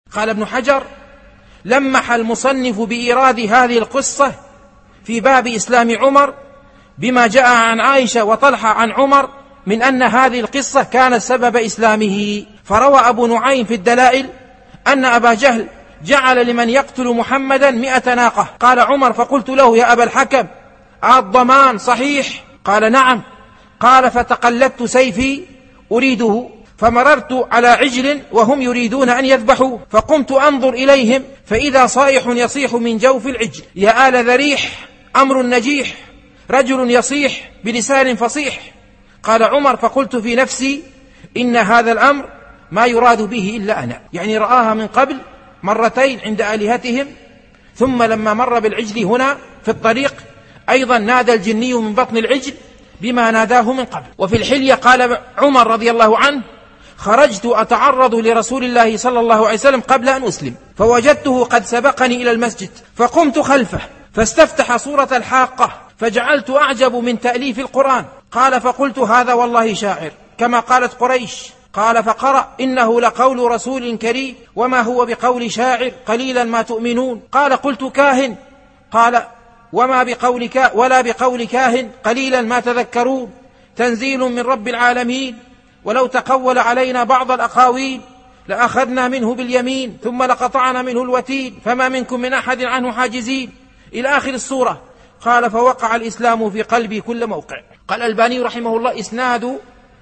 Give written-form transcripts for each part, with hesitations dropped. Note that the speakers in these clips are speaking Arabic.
قال ابن حجر: لمح المصنف بإيراد هذه القصة في باب إسلام عمر بما جاء عن عائشة وطلحة عن عمر من أن هذه القصة كانت سبب إسلامه. فروى أبو نعيم في الدلائل أن أبا جهل جعل لمن يقتل محمدا 100 ناقة. قال عمر: فقلت له: يا أبا الحكم، الضمان صحيح؟ قال: نعم. قال: فتقلدت سيفي أريده، فمررت على عجل وهم يريدون أن يذبحوا، فقمت أنظر إليهم فإذا صائح يصيح من جوف العجل: يا آل ذريح، أمر نجيح، رجل يصيح بلسان فصيح. قال عمر: فقلت في نفسي: إن هذا الأمر ما يراد به إلا أنا. يعني رآها من قبل مرتين عند آلهتهم، ثم لما مر بالعجل هنا في الطريق أيضا نادى الجني من بطن العجل بما ناداه من قبل. وفي الحلية قال عمر رضي الله عنه: خرجت أتعرض لرسول الله صلى الله عليه وسلم قبل أن أسلم، فوجدته قد سبقني إلى المسجد، فقمت خلفه فاستفتح سورة الحاقة، فجعلت أعجب من تأليف القرآن. قال: فقلت: هذا والله شاعر كما قالت قريش. قال: فقرأ: إنه لقول رسول كريم وما هو بقول شاعر قليلا ما تؤمنون. قال: قلت: كاهن. قال: ولا بقول كاهن قليلا ما تذكرون، تنزيل من رب العالمين، ولو تقول علينا بعض الأقاويل لأخذنا منه باليمين ثم لقطعنا منه الوتين فما منكم من أحد عنه حاجزين، إلى آخر السورة. قال: فوقع الإسلام في قلبي كل موقع. قال الألباني رحمه الله: إسناد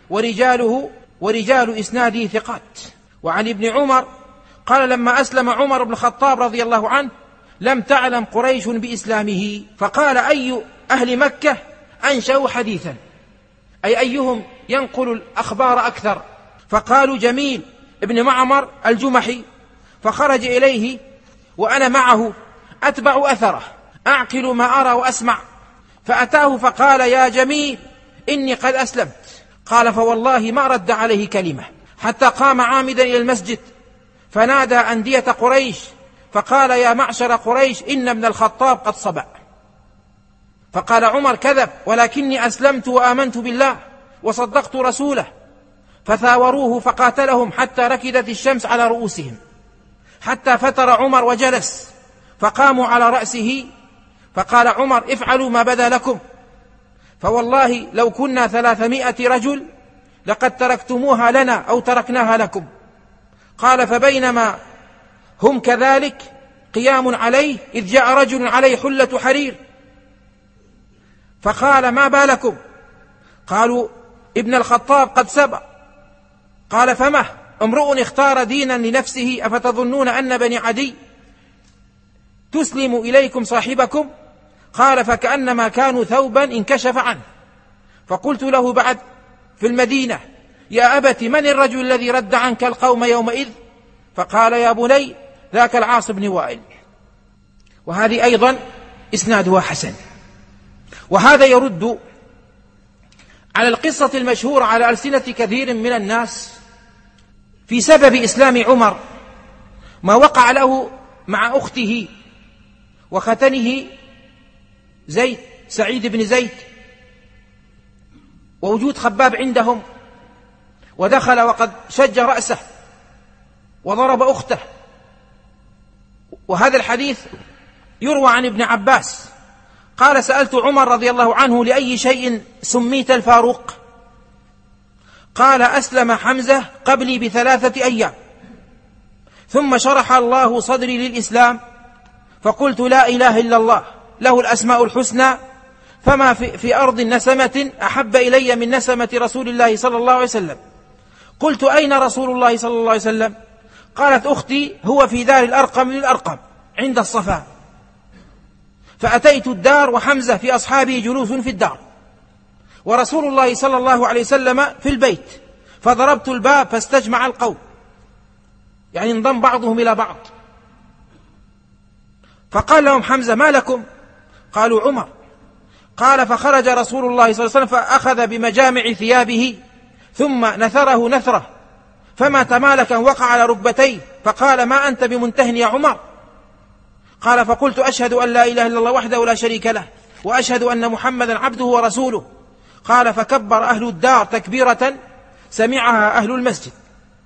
ورجال إسناده ثقات. وعن ابن عمر قال: لما أسلم عمر بن الخطاب رضي الله عنه لم تعلم قريش بإسلامه، فقال: أي أهل مكة أنشأوا حديثا، أي أيهم ينقل الأخبار أكثر؟ فقالوا: جميل ابن معمر الجمحي. فخرج إليه وأنا معه أتبع أثره أعقل ما أرى وأسمع، فأتاه فقال: يا جميل إني قد أسلمت. قال: فوالله ما رد عليه كلمة حتى قام عامدا إلى المسجد فنادى أندية قريش فقال: يا معشر قريش، إن ابن الخطاب قد صبأ. فقال عمر: كذب، ولكني أسلمت وآمنت بالله وصدقت رسوله. فثاوروه فقاتلهم حتى ركدت الشمس على رؤوسهم، حتى فتر عمر وجلس، فقاموا على رأسه. فقال عمر: افعلوا ما بدا لكم، فوالله لو كنا 300 رجل لقد تركتموها لنا أو تركناها لكم. قال: فبينما هم كذلك قيام عليه إذ جاء رجل عليه حلة حرير فقال: ما بالكم؟ قالوا: ابن الخطاب قد سبق. قال: فمه؟ امرؤ اختار دينا لنفسه، أفتظنون أن بني عدي تسلم إليكم صاحبكم؟ قال: فكأنما كانوا ثوبا انكشف عنه. فقلت له بعد في المدينة: يا أبت، من الرجل الذي رد عنك القوم يومئذ؟ فقال: يا بني، ذاك العاص بن وائل. وهذه أيضا إسنادها حسن. وهذا يرد على القصة المشهورة على ألسنة كثير من الناس في سبب إسلام عمر، ما وقع له مع أخته وختنه زيد، سعيد بن زيد، ووجود خباب عندهم، ودخل وقد شج رأسه وضرب أخته. وهذا الحديث يروى عن ابن عباس قال: سألت عمر رضي الله عنه: لأي شيء سميت الفاروق؟ قال: أسلم حمزة قبلي ب3 أيام، ثم شرح الله صدري للإسلام، فقلت: لا إله إلا الله، له الأسماء الحسنى، فما في أرض نسمة أحب إلي من نسمة رسول الله صلى الله عليه وسلم. قلت: أين رسول الله صلى الله عليه وسلم؟ قالت أختي: هو في دار الأرقم للأرقم عند الصفا. فأتيت الدار وحمزة في أصحابه جلوس في الدار، ورسول الله صلى الله عليه وسلم في البيت، فضربت الباب فاستجمع القوم، يعني انضم بعضهم إلى بعض. فقال لهم حمزة: ما لكم؟ قالوا: عمر. قال: فخرج رسول الله صلى الله عليه وسلم فأخذ بمجامع ثيابه ثم نثره نثره، فما تمالك وقع على ركبتيه، فقال: ما أنت بمنتهن يا عمر؟ قال: فقلت: أشهد أن لا إله إلا الله وحده لا شريك له، وأشهد أن محمدا عبده ورسوله. قال: فكبر أهل الدار تكبيرة سمعها أهل المسجد.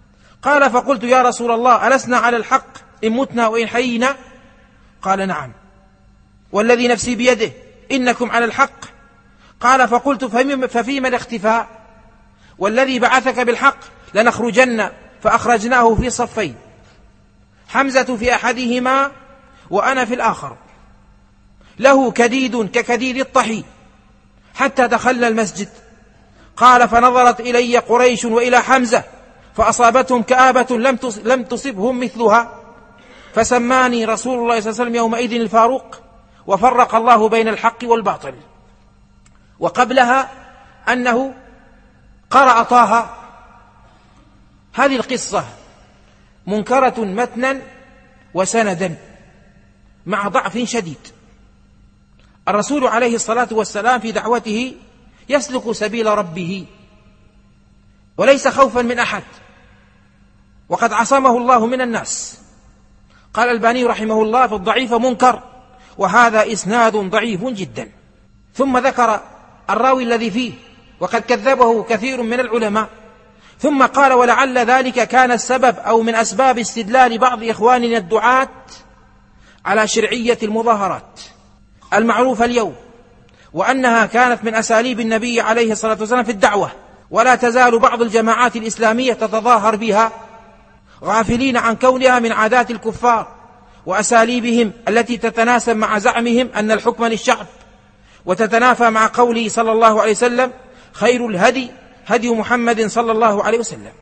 قال: فقلت: يا رسول الله، ألسنا على الحق إن متنا وإن حيينا؟ قال: نعم والذي نفسي بيده إنكم على الحق. قال: فقلت: ففيما الاختفاء؟ والذي بعثك بالحق لنخرجن. فأخرجناه في صفين، حمزة في أحدهما وأنا في الآخر، له كديد ككديد الطحي، حتى دخلنا المسجد. قال: فنظرت إلي قريش وإلى حمزة فأصابتهم كآبة لم تصبهم مثلها، فسماني رسول الله صلى الله عليه وسلم يومئذ الفاروق، وفرق الله بين الحق والباطل. وقبلها أنه قرأ طه. هذه القصة منكرة متنا وسندا مع ضعف شديد. الرسول عليه الصلاة والسلام في دعوته يسلك سبيل ربه وليس خوفا من أحد، وقد عصمه الله من الناس. قال الألباني رحمه الله: في الضعيف منكر، وهذا إسناد ضعيف جدا. ثم ذكر الراوي الذي فيه، وقد كذبه كثير من العلماء. ثم قال: ولعل ذلك كان السبب أو من أسباب استدلال بعض إخواننا الدعاة على شرعية المظاهرات المعروفة اليوم، وأنها كانت من أساليب النبي عليه الصلاة والسلام في الدعوة، ولا تزال بعض الجماعات الإسلامية تتظاهر بها، غافلين عن كونها من عادات الكفار وأساليبهم التي تتناسب مع زعمهم أن الحكم للشعب، وتتنافى مع قوله صلى الله عليه وسلم: خير الهدي هدي محمد صلى الله عليه وسلم.